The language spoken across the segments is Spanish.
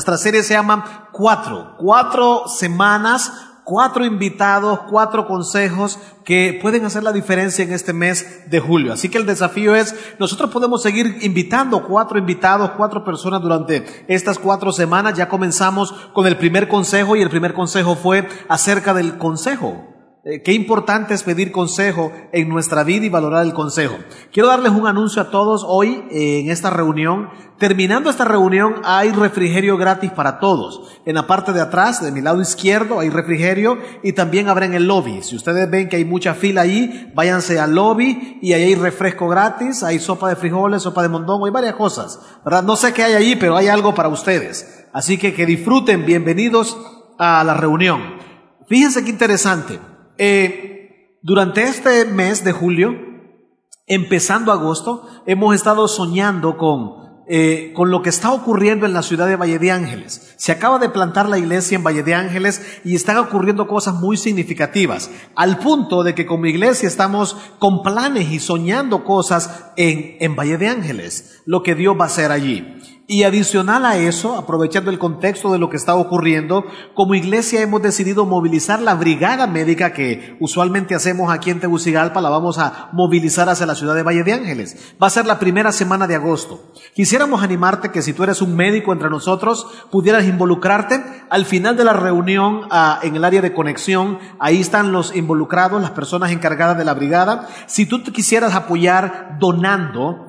Nuestra serie se llama Cuatro semanas, 4 invitados, 4 consejos que pueden hacer la diferencia en este mes de julio. Así que el desafío es, nosotros podemos seguir invitando 4 invitados, 4 personas durante estas 4 semanas. Ya comenzamos con el primer consejo y el primer consejo fue acerca del consejo. Qué importante es pedir consejo en nuestra vida y valorar el consejo. Quiero darles un anuncio a todos hoy en esta reunión. Terminando esta reunión hay refrigerio gratis para todos. En la parte de atrás, de mi lado izquierdo, hay refrigerio y también habrá en el lobby. Si ustedes ven que hay mucha fila ahí, váyanse al lobby y ahí hay refresco gratis, hay sopa de frijoles, sopa de mondongo, hay varias cosas, ¿verdad? No sé qué hay allí, pero hay algo para ustedes. Así que disfruten, bienvenidos a la reunión. Fíjense qué interesante. Durante este mes de julio, empezando agosto, hemos estado soñando con lo que está ocurriendo en la ciudad de Valle de Ángeles. Se acaba de plantar la iglesia en Valle de Ángeles y están ocurriendo cosas muy significativas, al punto de que como iglesia estamos con planes y soñando cosas en Valle de Ángeles, lo que Dios va a hacer allí. Y adicional a eso, aprovechando el contexto de lo que está ocurriendo, como iglesia hemos decidido movilizar la brigada médica que usualmente hacemos aquí en Tegucigalpa, la vamos a movilizar hacia la ciudad de Valle de Ángeles. Va a ser la primera semana de agosto. Quisiéramos animarte que si tú eres un médico entre nosotros, pudieras involucrarte. Al final de la reunión, en el área de conexión, ahí están los involucrados, las personas encargadas de la brigada. Si tú te quisieras apoyar donando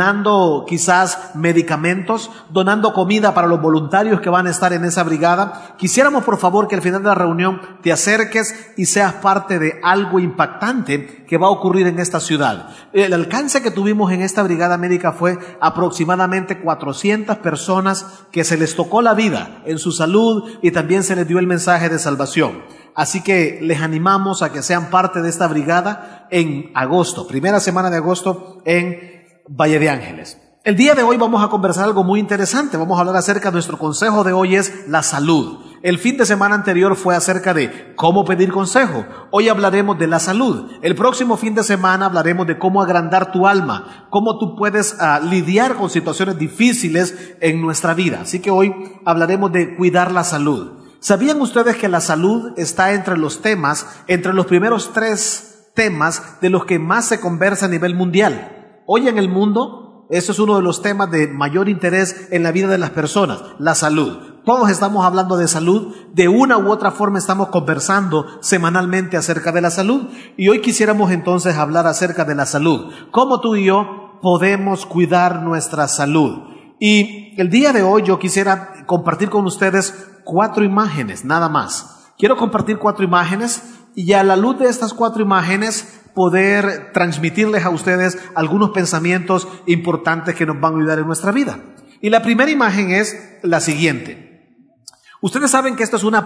quizás medicamentos, donando comida para los voluntarios que van a estar en esa brigada, quisiéramos por favor que al final de la reunión te acerques y seas parte de algo impactante que va a ocurrir en esta ciudad. El alcance que tuvimos en esta brigada médica fue aproximadamente 400 personas que se les tocó la vida en su salud y también se les dio el mensaje de salvación. Así que les animamos a que sean parte de esta brigada en agosto, primera semana de agosto en Valle de Ángeles. El día de hoy vamos a conversar algo muy interesante. Vamos a hablar acerca de nuestro consejo de hoy es la salud. El fin de semana anterior fue acerca de cómo pedir consejo. Hoy hablaremos de la salud. El próximo fin de semana hablaremos de cómo agrandar tu alma, cómo tú puedes lidiar con situaciones difíciles en nuestra vida. Así que hoy hablaremos de cuidar la salud. ¿Sabían ustedes que la salud está entre los primeros 3 temas de los que más se conversa a nivel mundial? Hoy en el mundo, eso es uno de los temas de mayor interés en la vida de las personas, la salud. Todos estamos hablando de salud, de una u otra forma estamos conversando semanalmente acerca de la salud. Y hoy quisiéramos entonces hablar acerca de la salud. ¿Cómo tú y yo podemos cuidar nuestra salud? Y el día de hoy yo quisiera compartir con ustedes 4 imágenes, nada más. Quiero compartir 4 imágenes y a la luz de estas 4 imágenes poder transmitirles a ustedes algunos pensamientos importantes que nos van a ayudar en nuestra vida. Y la primera imagen es la siguiente. Ustedes saben que esta es una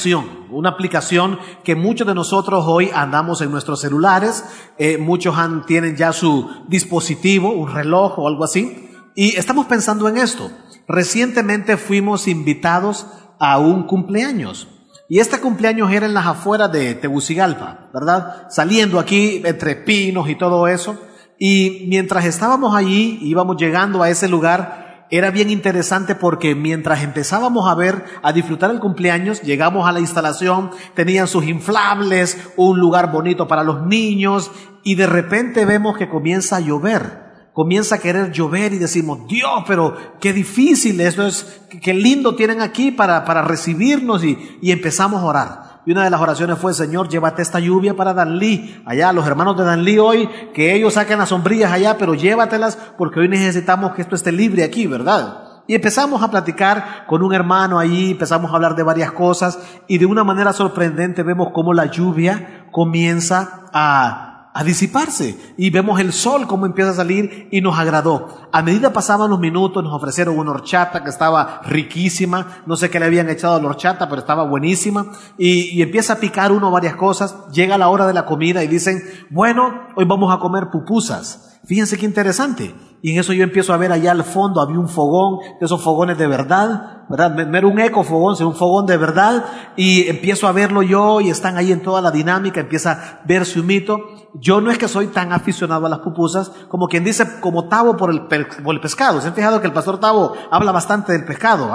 aplicación que muchos de nosotros hoy andamos en nuestros celulares, muchos tienen ya su dispositivo, un reloj o algo así, y estamos pensando en esto. Recientemente fuimos invitados a un cumpleaños. Y este cumpleaños era en las afueras de Tegucigalpa, ¿verdad? Saliendo aquí entre pinos y todo eso. Y mientras estábamos allí, íbamos llegando a ese lugar, era bien interesante porque mientras empezábamos a disfrutar el cumpleaños, llegamos a la instalación, tenían sus inflables, un lugar bonito para los niños, y de repente vemos que comienza a llover. Comienza a querer llover y decimos, Dios, pero qué difícil, qué lindo tienen aquí para recibirnos y empezamos a orar. Y una de las oraciones fue, Señor, llévate esta lluvia para Danlí, allá los hermanos de Danlí hoy, que ellos saquen las sombrillas allá, pero llévatelas porque hoy necesitamos que esto esté libre aquí, ¿verdad? Y empezamos a platicar con un hermano allí, empezamos a hablar de varias cosas y de una manera sorprendente vemos cómo la lluvia comienza a disiparse y vemos el sol cómo empieza a salir y nos agradó. A medida pasaban los minutos nos ofrecieron una horchata que estaba riquísima, no sé qué le habían echado a la horchata pero estaba buenísima y empieza a picar uno varias cosas, llega la hora de la comida y dicen, bueno, hoy vamos a comer pupusas. Fíjense qué interesante. Y en eso yo empiezo a ver allá al fondo, había un fogón, de esos fogones de verdad, ¿verdad? No era un ecofogón, sino un fogón de verdad. Y empiezo a verlo yo y están ahí en toda la dinámica, empieza a verse un mito. Yo no es que soy tan aficionado a las pupusas, como quien dice, como Tavo por el pescado. ¿Se han fijado que el pastor Tavo habla bastante del pescado?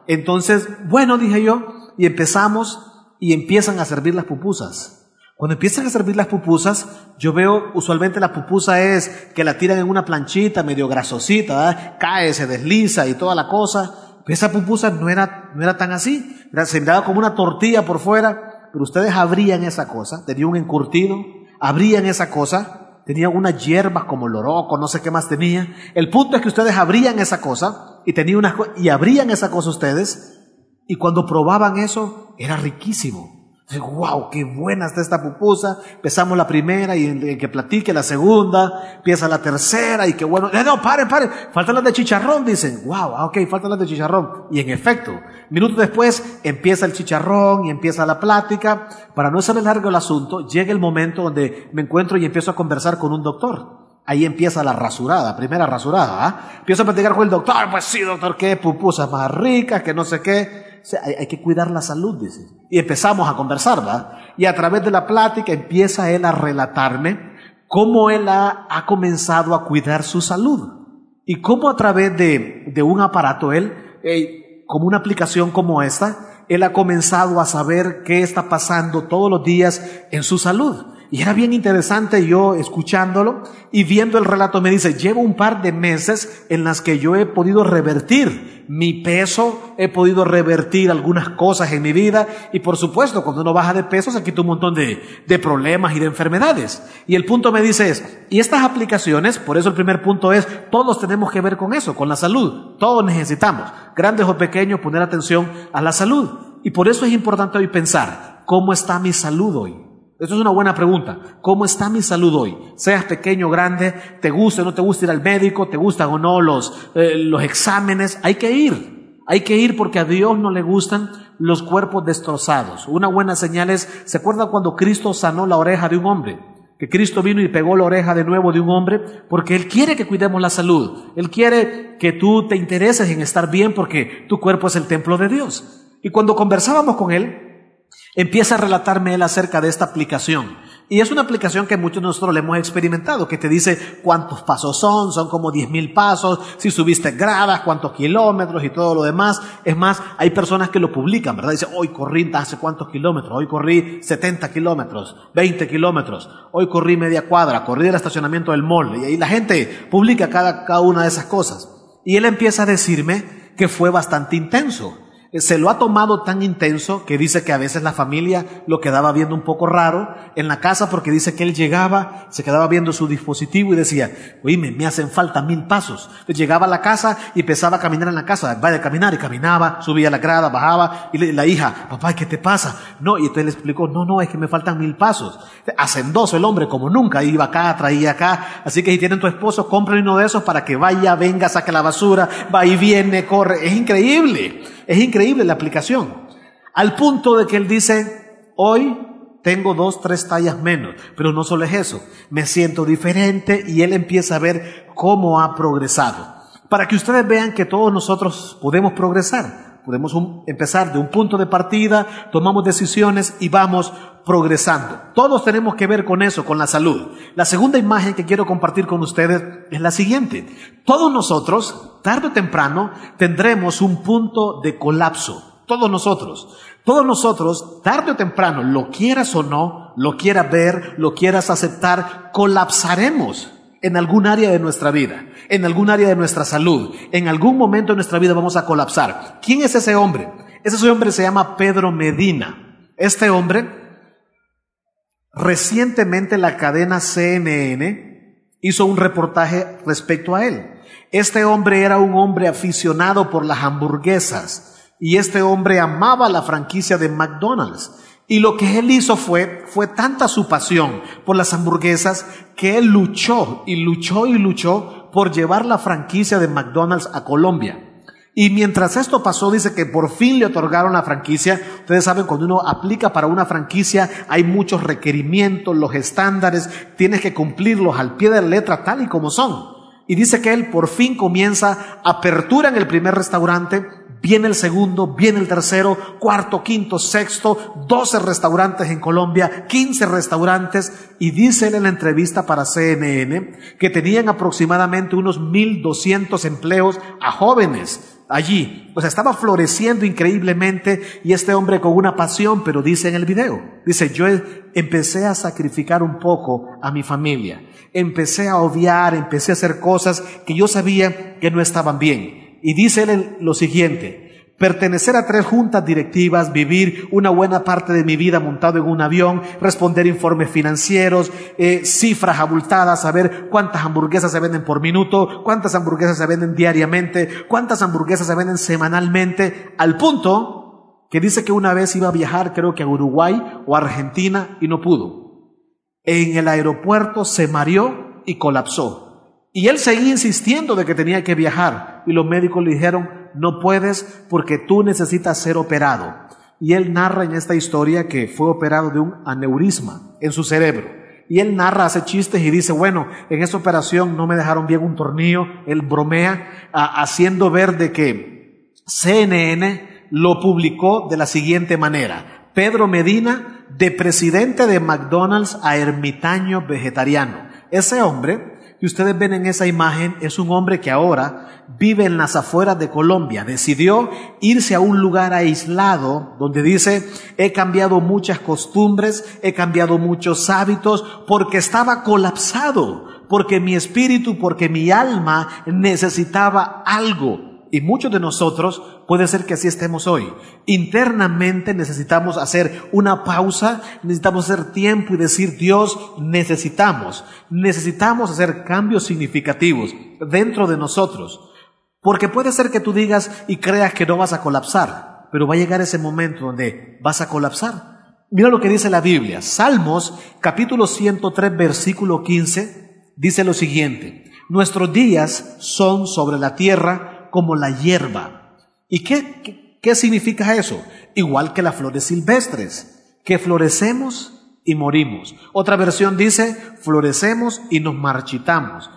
Entonces, bueno, dije yo, y empezamos y empiezan a servir las pupusas. Cuando empiezan a servir las pupusas, yo veo, usualmente la pupusa es que la tiran en una planchita medio grasosita, ¿verdad? Cae, se desliza y toda la cosa. Pero esa pupusa no era tan así. Se miraba como una tortilla por fuera, pero ustedes abrían esa cosa, tenía un encurtido, abrían esa cosa, tenía unas hierbas como loroco, no sé qué más tenía. El punto es que ustedes abrían esa cosa y abrían esa cosa ustedes, y cuando probaban eso, era riquísimo. Wow, qué buena está esta pupusa. Empezamos la primera y el que platique la segunda, empieza la tercera y qué bueno. No, paren, faltan las de chicharrón, dicen. Wow, ok, faltan las de chicharrón. Y en efecto, minutos después empieza el chicharrón y empieza la plática. Para no hacerle largo el asunto, llega el momento donde me encuentro y empiezo a conversar con un doctor. Ahí empieza la rasurada, primera rasurada, ¿ah? Empiezo a platicar con el doctor. Pues sí, doctor, qué pupusas más ricas, que no sé qué. O sea, hay que cuidar la salud, dice. Y empezamos a conversar, ¿verdad? Y a través de la plática empieza él a relatarme cómo él ha comenzado a cuidar su salud. Y cómo a través de un aparato, como una aplicación como esta, él ha comenzado a saber qué está pasando todos los días en su salud. Y era bien interesante yo escuchándolo y viendo el relato. Me dice, llevo un par de meses en las que yo he podido revertir mi peso, he podido revertir algunas cosas en mi vida, y por supuesto cuando uno baja de peso se quita un montón de problemas y de enfermedades. Y el punto me dice es, y estas aplicaciones, por eso el primer punto es, todos tenemos que ver con eso, con la salud. Todos necesitamos, grandes o pequeños, poner atención a la salud. Y por eso es importante hoy pensar, ¿cómo está mi salud hoy? Esto es una buena pregunta. ¿Cómo está mi salud hoy? Seas pequeño o grande, te gusta o no te gusta ir al médico, te gustan o no los exámenes, hay que ir porque a Dios no le gustan los cuerpos destrozados. Una buena señal es, ¿se acuerda cuando Cristo sanó la oreja de un hombre? Que Cristo vino y pegó la oreja de nuevo de un hombre, porque Él quiere que cuidemos la salud. Él quiere que tú te intereses en estar bien porque tu cuerpo es el templo de Dios. Y cuando conversábamos con Él, empieza a relatarme él acerca de esta aplicación. Y es una aplicación que muchos de nosotros le hemos experimentado, que te dice cuántos pasos son como 10,000 pasos, si subiste gradas, cuántos kilómetros y todo lo demás. Es más, hay personas que lo publican, ¿verdad? Dice, hoy corrí hace cuántos kilómetros, hoy corrí 70 kilómetros, 20 kilómetros, hoy corrí media cuadra, corrí del estacionamiento del mall. Y ahí la gente publica cada una de esas cosas. Y él empieza a decirme que fue bastante intenso. Se lo ha tomado tan intenso que dice que a veces la familia lo quedaba viendo un poco raro en la casa, porque dice que él llegaba, se quedaba viendo su dispositivo y decía, oíme, me hacen falta 1,000 pasos. Entonces llegaba a la casa y empezaba a caminar en la casa, vaya a caminar, y caminaba, subía la grada, bajaba, y la hija, papá, ¿qué te pasa? No, y entonces le explicó, no, es que me faltan 1,000 pasos. Hacendoso el hombre como nunca, iba acá, traía acá. Así que si tienen tu esposo, compren uno de esos para que vaya, venga, saque la basura, va y viene, corre. Es increíble la aplicación. Al punto de que él dice, hoy tengo 2, 3 tallas menos, pero no solo es eso, me siento diferente, y él empieza a ver cómo ha progresado. Para que ustedes vean que todos nosotros podemos progresar, podemos empezar de un punto de partida, tomamos decisiones y vamos progresando. Todos tenemos que ver con eso, con la salud. La segunda imagen que quiero compartir con ustedes es la siguiente. Todos nosotros, tarde o temprano, tendremos un punto de colapso. Todos nosotros, tarde o temprano, lo quieras o no, lo quieras ver, lo quieras aceptar, colapsaremos en algún área de nuestra vida, en algún área de nuestra salud. En algún momento de nuestra vida vamos a colapsar. ¿Quién es ese hombre? Ese hombre se llama Pedro Medina. Este hombre, recientemente la cadena CNN hizo un reportaje respecto a él. Este hombre era un hombre aficionado por las hamburguesas, y este hombre amaba la franquicia de McDonald's. Y lo que él hizo fue tanta su pasión por las hamburguesas que él luchó por llevar la franquicia de McDonald's a Colombia. Y mientras esto pasó, dice que por fin le otorgaron la franquicia. Ustedes saben, cuando uno aplica para una franquicia hay muchos requerimientos, los estándares, tienes que cumplirlos al pie de la letra tal y como son. Y dice que él por fin comienza apertura en el primer restaurante, viene el segundo, viene el tercero, cuarto, quinto, sexto, 12 restaurantes en Colombia, 15 restaurantes, y dice él en la entrevista para CNN que tenían aproximadamente unos 1,200 empleos a jóvenes allí. O sea, estaba floreciendo increíblemente y este hombre con una pasión, pero dice en el video, dice, yo empecé a sacrificar un poco a mi familia. Empecé a obviar, empecé a hacer cosas que yo sabía que no estaban bien. Y dice él lo siguiente: pertenecer a 3 juntas directivas, vivir una buena parte de mi vida montado en un avión, responder informes financieros, cifras abultadas, saber cuántas hamburguesas se venden por minuto, cuántas hamburguesas se venden diariamente, cuántas hamburguesas se venden semanalmente, al punto que dice que una vez iba a viajar, creo que a Uruguay o a Argentina, y no pudo. En el aeropuerto se mareó y colapsó. Y él seguía insistiendo de que tenía que viajar, y los médicos le dijeron, no puedes porque tú necesitas ser operado. Y él narra en esta historia que fue operado de un aneurisma en su cerebro. Y él narra, hace chistes y dice, bueno, en esa operación no me dejaron bien un tornillo. Él bromea haciendo ver de que CNN lo publicó de la siguiente manera: Pedro Medina, de presidente de McDonald's a ermitaño vegetariano. Ese hombre que ustedes ven en esa imagen es un hombre que ahora vive en las afueras de Colombia. Decidió irse a un lugar aislado donde dice, he cambiado muchas costumbres, he cambiado muchos hábitos porque estaba colapsado, porque mi espíritu, porque mi alma necesitaba algo. Y muchos de nosotros puede ser que así estemos hoy. Internamente necesitamos hacer una pausa, necesitamos hacer tiempo y decir, Dios, necesitamos hacer cambios significativos dentro de nosotros. Porque puede ser que tú digas y creas que no vas a colapsar, pero va a llegar ese momento donde vas a colapsar. Mira lo que dice la Biblia. Salmos capítulo 103 versículo 15 dice lo siguiente: nuestros días son sobre la tierra como la hierba. ¿Y qué significa eso? Igual que las flores silvestres, que florecemos y morimos. Otra versión dice, florecemos y nos marchitamos.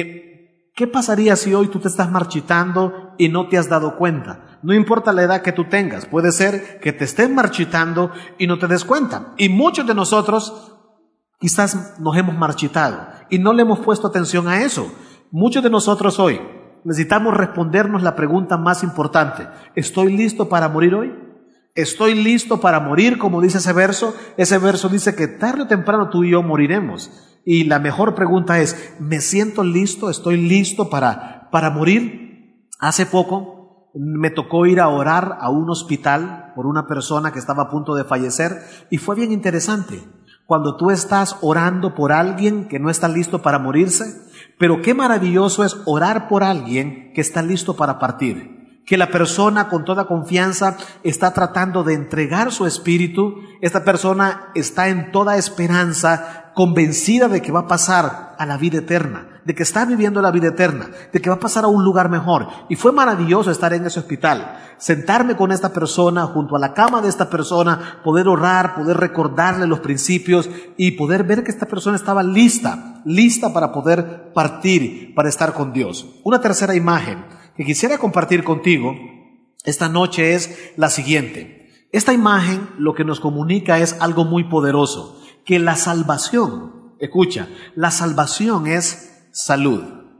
¿Qué pasaría si hoy tú te estás marchitando y no te has dado cuenta? No importa la edad que tú tengas, puede ser que te estés marchitando y no te des cuenta. Y muchos de nosotros quizás nos hemos marchitado y no le hemos puesto atención a eso. Muchos de nosotros hoy necesitamos respondernos la pregunta más importante: ¿estoy listo para morir hoy? ¿Estoy listo para morir, como dice ese verso? Ese verso dice que tarde o temprano tú y yo moriremos. Y la mejor pregunta es, ¿me siento listo? ¿Estoy listo para morir? Hace poco me tocó ir a orar a un hospital por una persona que estaba a punto de fallecer y fue bien interesante. Cuando tú estás orando por alguien que no está listo para morirse, pero qué maravilloso es orar por alguien que está listo para partir, que la persona con toda confianza está tratando de entregar su espíritu, esta persona está en toda esperanza, convencida de que va a pasar a la vida eterna, de que está viviendo la vida eterna, de que va a pasar a un lugar mejor. Y fue maravilloso estar en ese hospital, sentarme con esta persona, junto a la cama de esta persona, poder orar, poder recordarle los principios y poder ver que esta persona estaba lista para poder partir, para estar con Dios. Una tercera imagen que quisiera compartir contigo esta noche es la siguiente. Esta imagen lo que nos comunica es algo muy poderoso, que la salvación, escucha, la salvación es salud.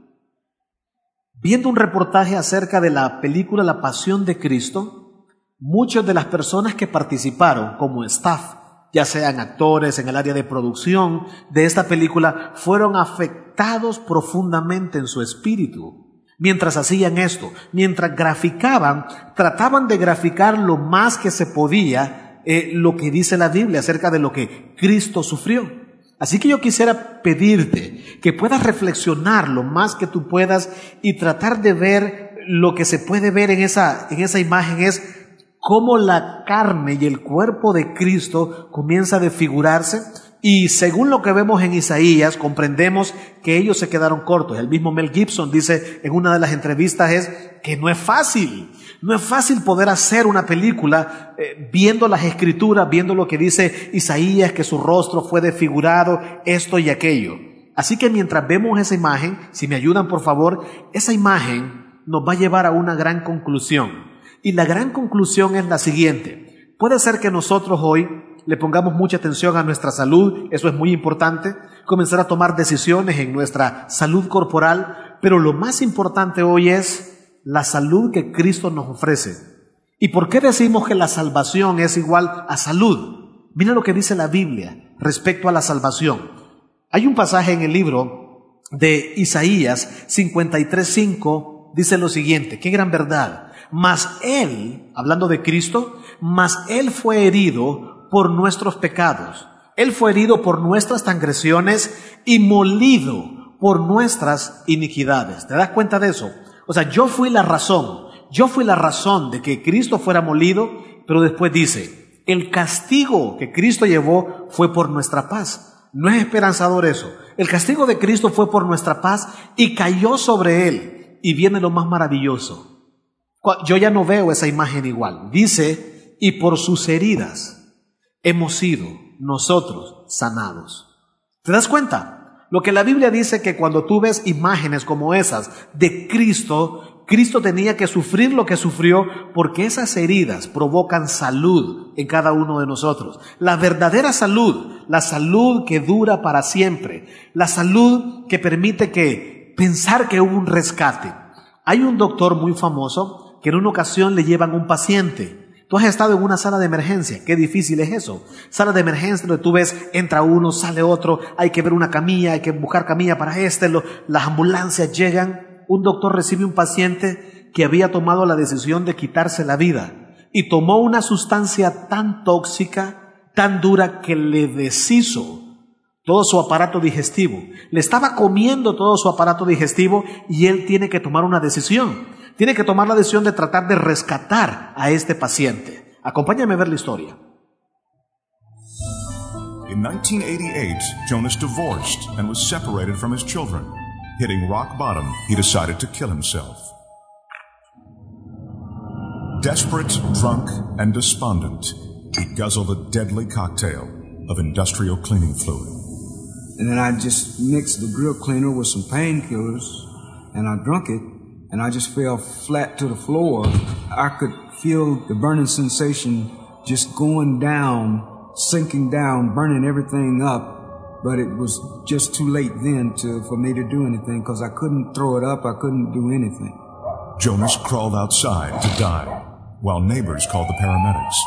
Viendo un reportaje acerca de la película La Pasión de Cristo, muchas de las personas que participaron como staff, ya sean actores en el área de producción de esta película, fueron afectados profundamente en su espíritu. Mientras hacían esto, mientras graficaban, trataban de graficar lo más que se podía lo que dice la Biblia acerca de lo que Cristo sufrió. Así que yo quisiera pedirte que puedas reflexionar lo más que tú puedas y tratar de ver lo que se puede ver en esa imagen es cómo la carne y el cuerpo de Cristo comienza a desfigurarse. Y según lo que vemos en Isaías, comprendemos que ellos se quedaron cortos. El mismo Mel Gibson dice en una de las entrevistas es que no es fácil poder hacer una película viendo las escrituras, viendo lo que dice Isaías, que su rostro fue desfigurado, esto y aquello. Así que mientras vemos esa imagen, si me ayudan por favor, esa imagen nos va a llevar a una gran conclusión. Y la gran conclusión es la siguiente. Puede ser que nosotros hoy le pongamos mucha atención a nuestra salud, eso es muy importante, comenzar a tomar decisiones en nuestra salud corporal, pero lo más importante hoy es la salud que Cristo nos ofrece. ¿Y por qué decimos que la salvación es igual a salud? Mira lo que dice la Biblia respecto a la salvación. Hay un pasaje en el libro de Isaías 53:5, dice lo siguiente, qué gran verdad. Mas Él, hablando de Cristo, mas Él fue herido por nuestros pecados. Él fue herido por nuestras transgresiones y molido por nuestras iniquidades. ¿Te das cuenta de eso? O sea, yo fui la razón de que Cristo fuera molido, pero después dice, el castigo que Cristo llevó fue por nuestra paz. No es esperanzador eso. El castigo de Cristo fue por nuestra paz y cayó sobre Él. Y viene lo más maravilloso. Yo ya no veo esa imagen igual. Dice, y por sus heridas hemos sido nosotros sanados. ¿Te das cuenta? Lo que la Biblia dice que cuando tú ves imágenes como esas de Cristo, Cristo tenía que sufrir lo que sufrió porque esas heridas provocan salud en cada uno de nosotros. La verdadera salud, la salud que dura para siempre, la salud que permite pensar que hubo un rescate. Hay un doctor muy famoso que en una ocasión le llevan un paciente. Tú has estado en una sala de emergencia, qué difícil es eso. Sala de emergencia donde tú ves, entra uno, sale otro, hay que ver una camilla, hay que buscar camilla para las ambulancias llegan. Un doctor recibe un paciente que había tomado la decisión de quitarse la vida y tomó una sustancia tan tóxica, tan dura que le deshizo todo su aparato digestivo. Le estaba comiendo todo su aparato digestivo y él tiene que tomar una decisión. Tiene que tomar la decisión de tratar de rescatar a este paciente. Acompáñame a ver la historia. In 1988, Jonas divorced and was separated from his children. Hitting rock bottom, he decided to kill himself. Desperate, drunk, and despondent, he guzzled a deadly cocktail of industrial cleaning fluid. And then I just mixed the grill cleaner with some painkillers, and I drunk it, and I just fell flat to the floor. I could feel the burning sensation just going down, sinking down, burning everything up, but it was just too late then for me to do anything because I couldn't throw it up, I couldn't do anything. Jonas crawled outside to die, while neighbors called the paramedics.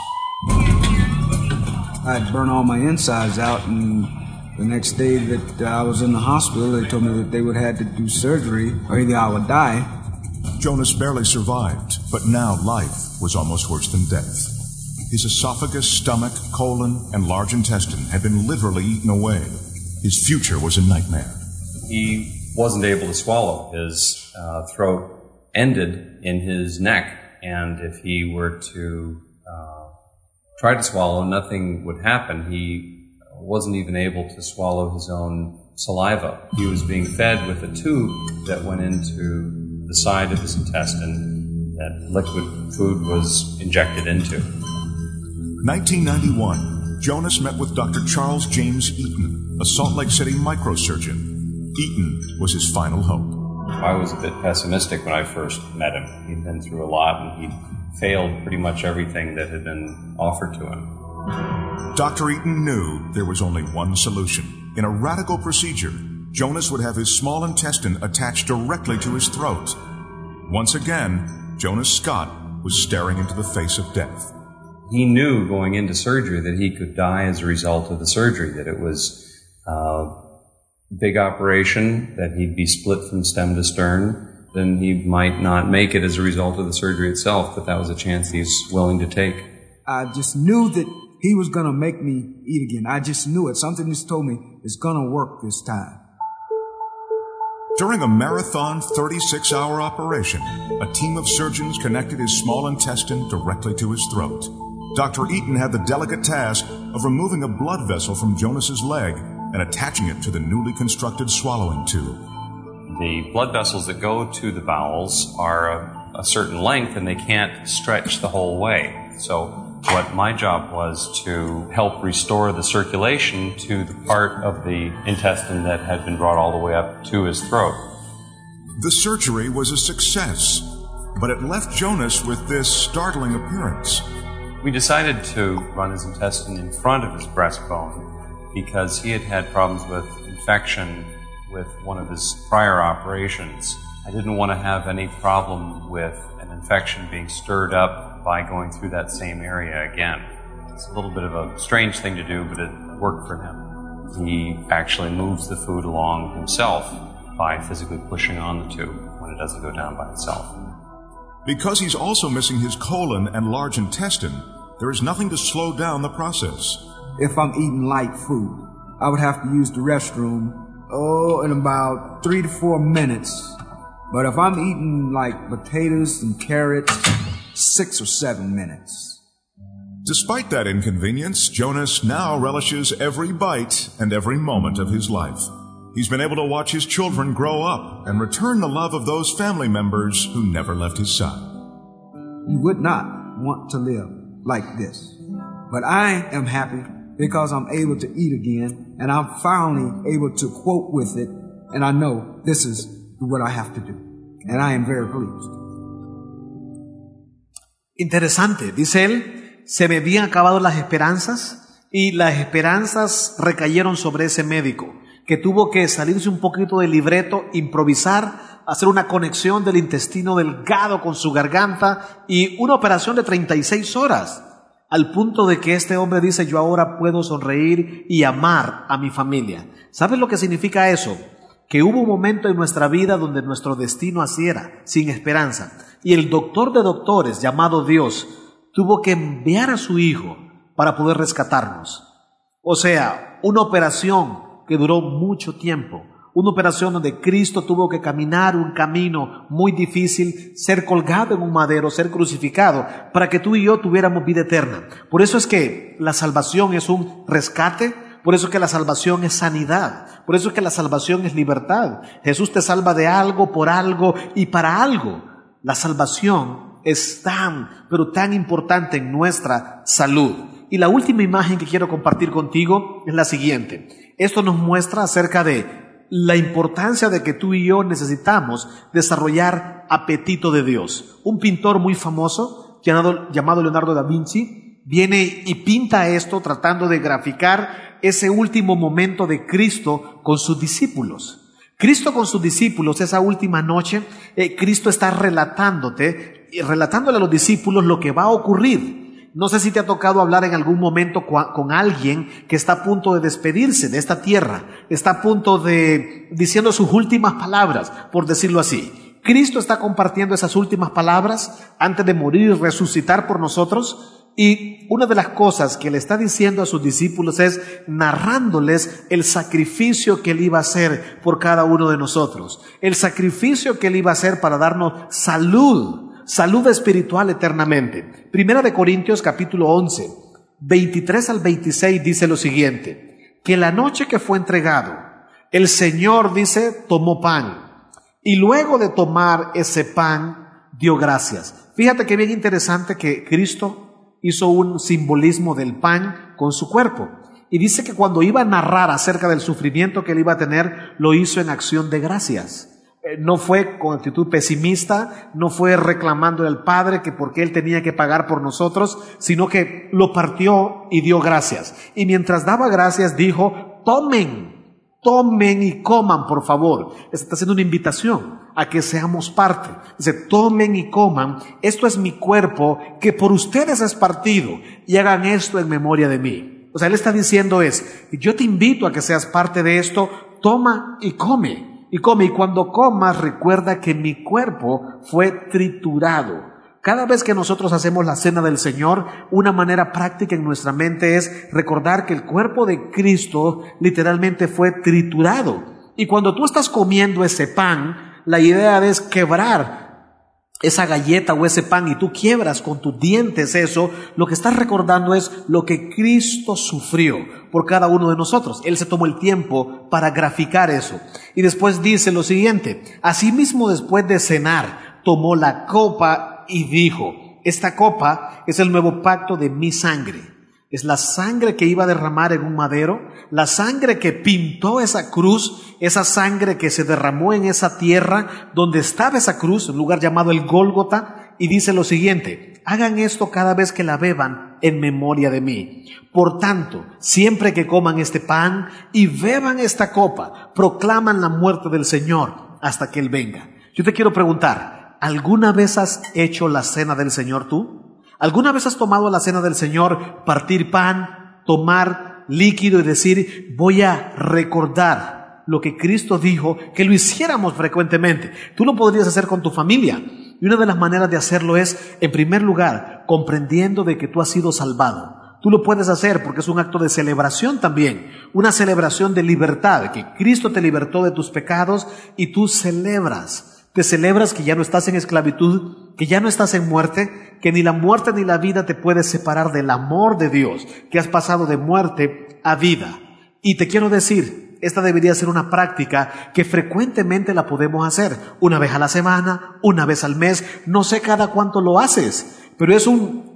I'd burned all my insides out, and the next day that I was in the hospital, they told me that they would have to do surgery, or either I would die. Jonas barely survived, but now life was almost worse than death. His esophagus, stomach, colon, and large intestine had been literally eaten away. His future was a nightmare. He wasn't able to swallow. His throat ended in his neck, and if he were to try to swallow, nothing would happen. He wasn't even able to swallow his own saliva. He was being fed with a tube that went into the side of his intestine that liquid food was injected into. 1991, Jonas met with Dr. Charles James Eaton, a Salt Lake City microsurgeon. Eaton was his final hope. I was a bit pessimistic when I first met him. He'd been through a lot and he'd failed pretty much everything that had been offered to him. Dr. Eaton knew there was only one solution. In a radical procedure, Jonas would have his small intestine attached directly to his throat. Once again, Jonas Scott was staring into the face of death. He knew going into surgery that he could die as a result of the surgery, that it was a big operation, that he'd be split from stem to stern, then he might not make it as a result of the surgery itself, but that was a chance he's willing to take. I just knew that he was going to make me eat again. I just knew it. Something just told me it's going to work this time. During a marathon 36-hour operation, a team of surgeons connected his small intestine directly to his throat. Dr. Eaton had the delicate task of removing a blood vessel from Jonas's leg and attaching it to the newly constructed swallowing tube. The blood vessels that go to the bowels are a certain length and they can't stretch the whole way. So what my job was to help restore the circulation to the part of the intestine that had been brought all the way up to his throat. The surgery was a success, but it left Jonas with this startling appearance. We decided to run his intestine in front of his breastbone because he had had problems with infection with one of his prior operations. I didn't want to have any problem with an infection being stirred up by going through that same area again. It's a little bit of a strange thing to do, but it worked for him. He actually moves the food along himself by physically pushing on the tube when it doesn't go down by itself. Because he's also missing his colon and large intestine, there is nothing to slow down the process. If I'm eating light food, I would have to use the restroom, in about 3 to 4 minutes. But if I'm eating like potatoes and carrots, 6 or 7 minutes. Despite that inconvenience, Jonas now relishes every bite and every moment of his life. He's been able to watch his children grow up and return the love of those family members who never left his side. You would not want to live like this. But I am happy because I'm able to eat again, and I'm finally able to quote with it, and I know this is what I have to do. And I am very pleased. Interesante, dice él, se me habían acabado las esperanzas y las esperanzas recayeron sobre ese médico que tuvo que salirse un poquito del libreto, improvisar, hacer una conexión del intestino delgado con su garganta y una operación de 36 horas, al punto de que este hombre dice, yo ahora puedo sonreír y amar a mi familia. ¿Sabes lo que significa eso? Que hubo un momento en nuestra vida donde nuestro destino así era, sin esperanza, y el doctor de doctores llamado Dios tuvo que enviar a su hijo para poder rescatarnos. O sea, una operación que duró mucho tiempo, una operación donde Cristo tuvo que caminar un camino muy difícil, ser colgado en un madero, ser crucificado, para que tú y yo tuviéramos vida eterna. Por eso es que la salvación es un rescate, por eso es que la salvación es sanidad, por eso es que la salvación es libertad. Jesús te salva de algo, por algo y para algo. La salvación es tan, pero tan importante en nuestra salud. Y la última imagen que quiero compartir contigo es la siguiente. Esto nos muestra acerca de la importancia de que tú y yo necesitamos desarrollar apetito de Dios. Un pintor muy famoso llamado Leonardo da Vinci viene y pinta esto tratando de graficar ese último momento de Cristo con sus discípulos. Cristo con sus discípulos, esa última noche, Cristo está relatándole a los discípulos lo que va a ocurrir. No sé si te ha tocado hablar en algún momento con alguien que está a punto de despedirse de esta tierra, está a punto de diciendo sus últimas palabras, por decirlo así. Cristo está compartiendo esas últimas palabras antes de morir y resucitar por nosotros. Y una de las cosas que le está diciendo a sus discípulos es narrándoles el sacrificio que Él iba a hacer por cada uno de nosotros. El sacrificio que Él iba a hacer para darnos salud espiritual eternamente. Primera de Corintios capítulo 11, 23 al 26 dice lo siguiente, que la noche que fue entregado, el Señor, dice, tomó pan y luego de tomar ese pan dio gracias. Fíjate que bien interesante que Cristo hizo un simbolismo del pan con su cuerpo. Y dice que cuando iba a narrar acerca del sufrimiento que él iba a tener, lo hizo en acción de gracias. No fue con actitud pesimista, no fue reclamándole al Padre que porque Él tenía que pagar por nosotros, sino que lo partió y dio gracias. Y mientras daba gracias dijo, tomen y coman, por favor. Está haciendo una invitación a que seamos parte. Dice, tomen y coman, esto es mi cuerpo que por ustedes es partido y hagan esto en memoria de mí. O sea, Él está diciendo yo te invito a que seas parte de esto, toma y come. Y cuando comas recuerda que mi cuerpo fue triturado. Cada vez que nosotros hacemos la cena del Señor, una manera práctica en nuestra mente es recordar que el cuerpo de Cristo literalmente fue triturado. Y cuando tú estás comiendo ese pan, la idea es quebrar esa galleta o ese pan y tú quiebras con tus dientes eso, lo que estás recordando es lo que Cristo sufrió por cada uno de nosotros. Él se tomó el tiempo para graficar eso. Y después dice lo siguiente, asimismo después de cenar, tomó la copa y dijo, esta copa es el nuevo pacto de mi sangre. Es la sangre que iba a derramar en un madero, la sangre que pintó esa cruz, esa sangre que se derramó en esa tierra donde estaba esa cruz, un lugar llamado el Gólgota, y dice lo siguiente, hagan esto cada vez que la beban en memoria de mí. Por tanto, siempre que coman este pan y beban esta copa, proclaman la muerte del Señor hasta que Él venga. Yo te quiero preguntar, ¿alguna vez has hecho la cena del Señor tú? ¿Alguna vez has tomado la cena del Señor, partir pan, tomar líquido y decir, voy a recordar lo que Cristo dijo, que lo hiciéramos frecuentemente? Tú lo podrías hacer con tu familia. Y una de las maneras de hacerlo es, en primer lugar, comprendiendo de que tú has sido salvado. Tú lo puedes hacer porque es un acto de celebración también, una celebración de libertad, que Cristo te libertó de tus pecados y tú celebras. Te celebras que ya no estás en esclavitud, que ya no estás en muerte, que ni la muerte ni la vida te puede separar del amor de Dios, que has pasado de muerte a vida. Y te quiero decir, esta debería ser una práctica que frecuentemente la podemos hacer, una vez a la semana, una vez al mes, no sé cada cuánto lo haces, pero es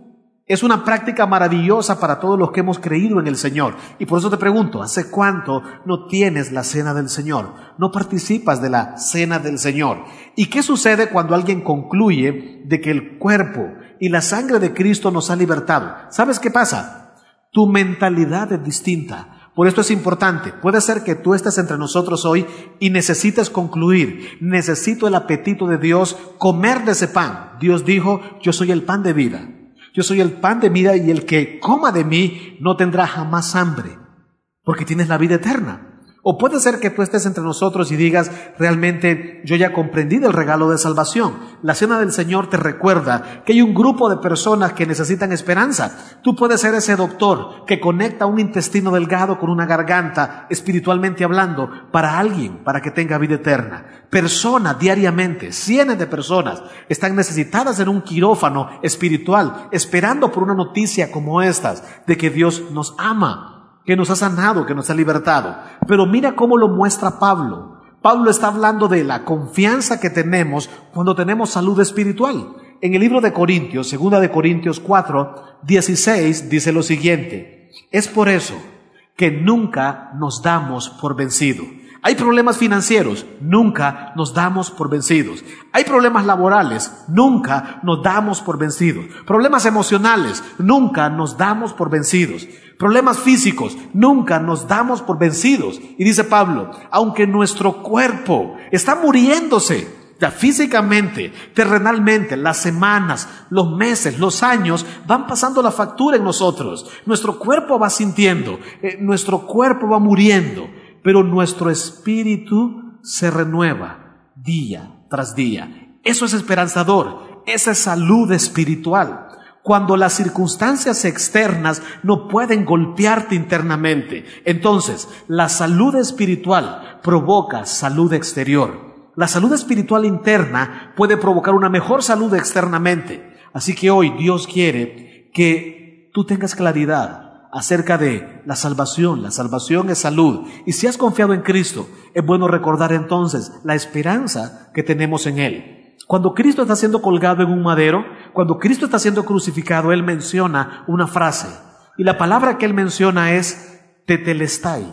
una práctica maravillosa para todos los que hemos creído en el Señor. Y por eso te pregunto, ¿hace cuánto no tienes la cena del Señor? No participas de la cena del Señor. ¿Y qué sucede cuando alguien concluye de que el cuerpo y la sangre de Cristo nos ha libertado? ¿Sabes qué pasa? Tu mentalidad es distinta. Por esto es importante. Puede ser que tú estés entre nosotros hoy y necesites concluir. Necesito el apetito de Dios, comer de ese pan. Dios dijo, yo soy el pan de vida. Yo soy el pan de vida y el que coma de mí no tendrá jamás hambre, porque tienes la vida eterna. O puede ser que tú estés entre nosotros y digas, realmente yo ya comprendí del regalo de salvación. La cena del Señor te recuerda que hay un grupo de personas que necesitan esperanza. Tú puedes ser ese doctor que conecta un intestino delgado con una garganta, espiritualmente hablando, para alguien, para que tenga vida eterna. Personas diariamente, cientos de personas, están necesitadas en un quirófano espiritual, esperando por una noticia como estas, de que Dios nos ama, que nos ha sanado, que nos ha libertado. Pero mira cómo lo muestra Pablo. Pablo está hablando de la confianza que tenemos cuando tenemos salud espiritual. En el libro de Corintios, 2 de Corintios 4, 16, dice lo siguiente: es por eso que nunca nos damos por vencido. Hay problemas financieros, nunca nos damos por vencidos. Hay problemas laborales, nunca nos damos por vencidos. Problemas emocionales, nunca nos damos por vencidos. Problemas físicos, nunca nos damos por vencidos. Y dice Pablo, aunque nuestro cuerpo está muriéndose, ya físicamente, terrenalmente, las semanas, los meses, los años van pasando la factura en nosotros. Nuestro cuerpo va sintiendo, nuestro cuerpo va muriendo, pero nuestro espíritu se renueva día tras día. Eso es esperanzador, esa es salud espiritual. Cuando las circunstancias externas no pueden golpearte internamente, entonces la salud espiritual provoca salud exterior. La salud espiritual interna puede provocar una mejor salud externamente. Así que hoy Dios quiere que tú tengas claridad acerca de la salvación. La salvación es salud. Y si has confiado en Cristo, es bueno recordar entonces la esperanza que tenemos en Él. Cuando Cristo está siendo colgado en un madero, cuando Cristo está siendo crucificado, Él menciona una frase. Y la palabra que Él menciona es tetelestai,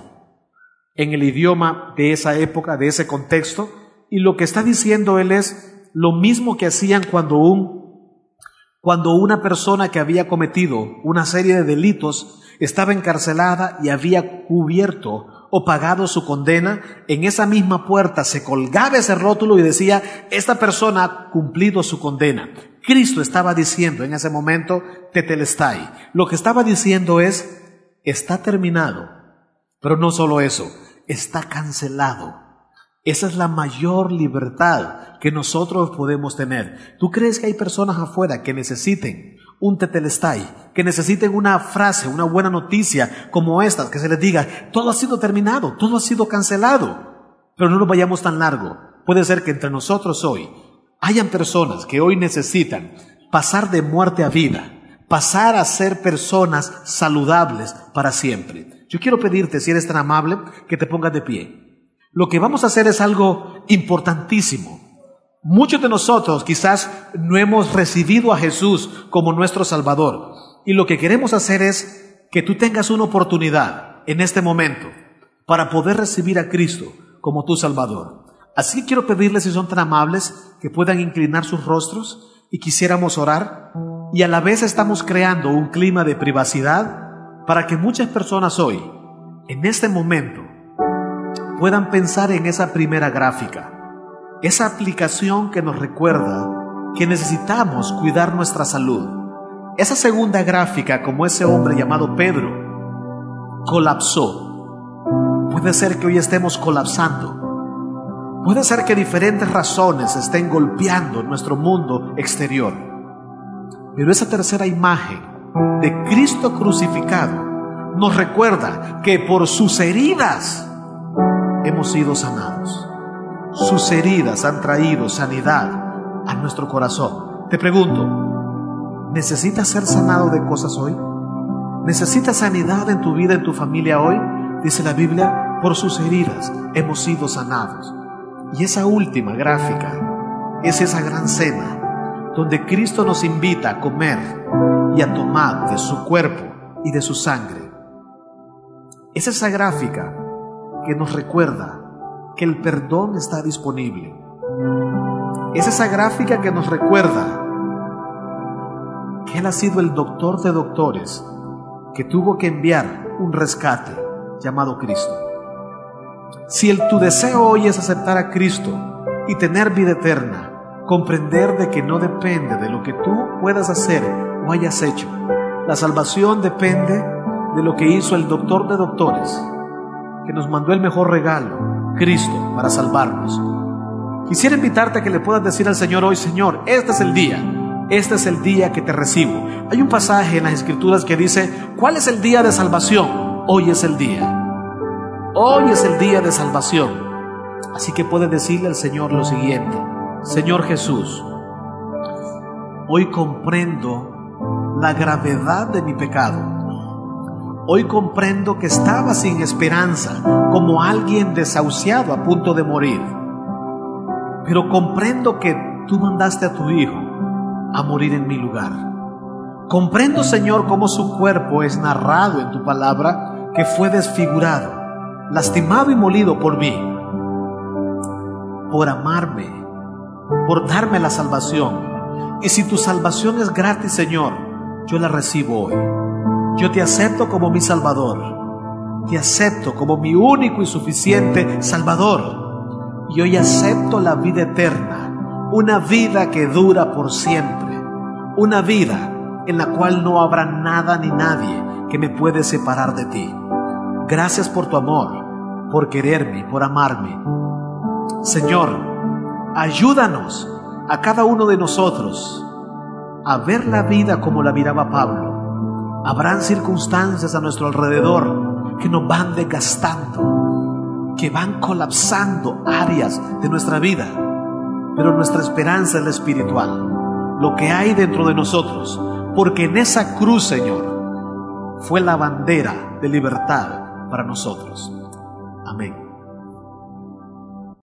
en el idioma de esa época, de ese contexto. Y lo que está diciendo Él es lo mismo que hacían cuando una persona que había cometido una serie de delitos estaba encarcelada y había cubierto o pagado su condena. En esa misma puerta se colgaba ese rótulo y decía, esta persona ha cumplido su condena. Cristo estaba diciendo en ese momento, tetelestai. Lo que estaba diciendo es, está terminado. Pero no solo eso, está cancelado. Esa es la mayor libertad que nosotros podemos tener. ¿Tú crees que hay personas afuera que necesiten un tetelestai, que necesiten una frase, una buena noticia como esta, que se les diga, todo ha sido terminado, todo ha sido cancelado? Pero no nos vayamos tan largo. Puede ser que entre nosotros hoy hayan personas que hoy necesitan pasar de muerte a vida, pasar a ser personas saludables para siempre. Yo quiero pedirte, si eres tan amable, que te pongas de pie. Lo que vamos a hacer es algo importantísimo. Muchos de nosotros quizás no hemos recibido a Jesús como nuestro Salvador. Y lo que queremos hacer es que tú tengas una oportunidad en este momento para poder recibir a Cristo como tu Salvador. Así que quiero pedirles, si son tan amables, que puedan inclinar sus rostros y quisiéramos orar. Y a la vez estamos creando un clima de privacidad para que muchas personas hoy, en este momento, puedan pensar en esa primera gráfica. esa aplicación que nos recuerda que necesitamos cuidar nuestra salud. Esa segunda gráfica, como ese hombre llamado Pedro, colapsó. Puede ser que hoy estemos colapsando. Puede ser que diferentes razones estén golpeando nuestro mundo exterior. Pero esa tercera imagen de Cristo crucificado nos recuerda que por sus heridas hemos sido sanados. Sus heridas han traído sanidad a nuestro corazón. Te pregunto, ¿necesitas ser sanado de cosas hoy? ¿Necesitas sanidad en tu vida, en tu familia hoy? Dice la Biblia, por sus heridas hemos sido sanados. Y esa última gráfica es esa gran cena donde Cristo nos invita a comer y a tomar de su cuerpo y de su sangre. Es esa gráfica que nos recuerda que el perdón está disponible. Es esa gráfica que nos recuerda que Él ha sido el doctor de doctores que tuvo que enviar un rescate llamado Cristo. Si tu deseo hoy es aceptar a Cristo y tener vida eterna, comprender de que no depende de lo que tú puedas hacer o hayas hecho. La salvación depende de lo que hizo el doctor de doctores, que nos mandó el mejor regalo, Cristo, para salvarnos. Quisiera invitarte a que le puedas decir al Señor hoy: Señor, este es el día que te recibo. Hay un pasaje en las Escrituras que dice: ¿cuál es el día de salvación? Hoy es el día. Hoy es el día de salvación. Así que puedes decirle al Señor lo siguiente: Señor Jesús, hoy comprendo la gravedad de mi pecado. Hoy comprendo que estaba sin esperanza, como alguien desahuciado a punto de morir. Pero comprendo que tú mandaste a tu Hijo a morir en mi lugar. Comprendo, Señor, cómo su cuerpo es narrado en tu palabra, que fue desfigurado, lastimado y molido por mí, por amarme, por darme la salvación. Y si tu salvación es gratis, Señor, yo la recibo hoy. Yo te acepto como mi Salvador. Te acepto como mi único y suficiente Salvador. Y hoy acepto la vida eterna, una vida que dura por siempre, una vida en la cual no habrá nada ni nadie que me puede separar de ti. Gracias por tu amor, por quererme, por amarme. Señor, ayúdanos a cada uno de nosotros a ver la vida como la miraba Pablo. Habrán circunstancias a nuestro alrededor que nos van desgastando, que van colapsando áreas de nuestra vida, pero nuestra esperanza es la espiritual, lo que hay dentro de nosotros, porque en esa cruz, Señor, fue la bandera de libertad para nosotros. Amén.